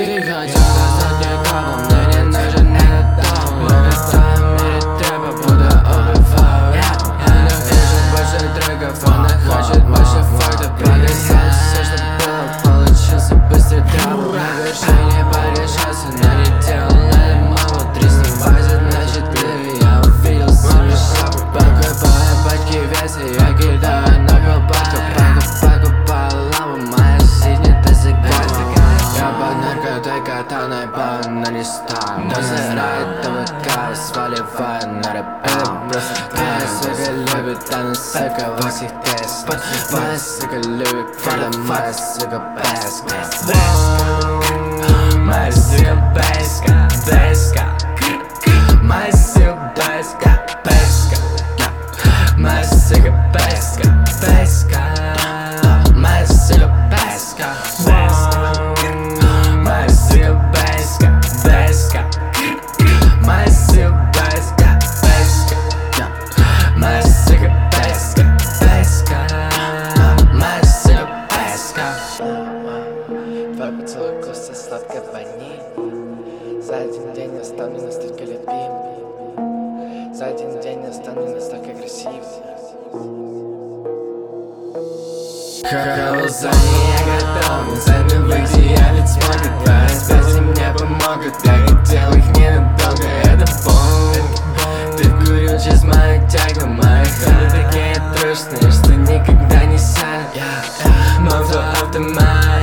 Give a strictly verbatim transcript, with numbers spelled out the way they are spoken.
Ты хотел сказать мне капу, мне не нужен этот таун. Я в твоем мире трэпа буду убиваю. Она хочет больше треков, она хочет больше фактов. Показать все, что было, получился быстрый трабл. На вершине порешался, но не делал это мало. Три снимайся, значит ты, я увидел себе шапку. Покупаю пачки веса, я кидаю на колбаску. Покупаю лампу, моя жизнь это загадка. Я под наркотой катаной по листам. Дозирает ТВК, сваливает на рэп. Моя сука любит, она сука во всех тестах. Моя сука любит, когда моя сука бэска. Моя сука бэска, бэска. Моя сука бэска, бэска. Моя сука бэска, бэска. Моя сука бэска, бэска. Моя сука бэска, бэска. Моя сука бэска, бэска. Моя сука бэска, бэска. Моя сука бэска. Твой поцелуй вкуса сладкой ванили. За один день я стану настолько любимым. За один день я стану настолько красивым. Колосание я готов, сами выйти, я ведь смогу. Твои связи мне помогут, я хотел их ненадолго. Это боль, ты вкурил мою тягу. Мои ходы такие трушные, что никогда не сядут. Мой автомат.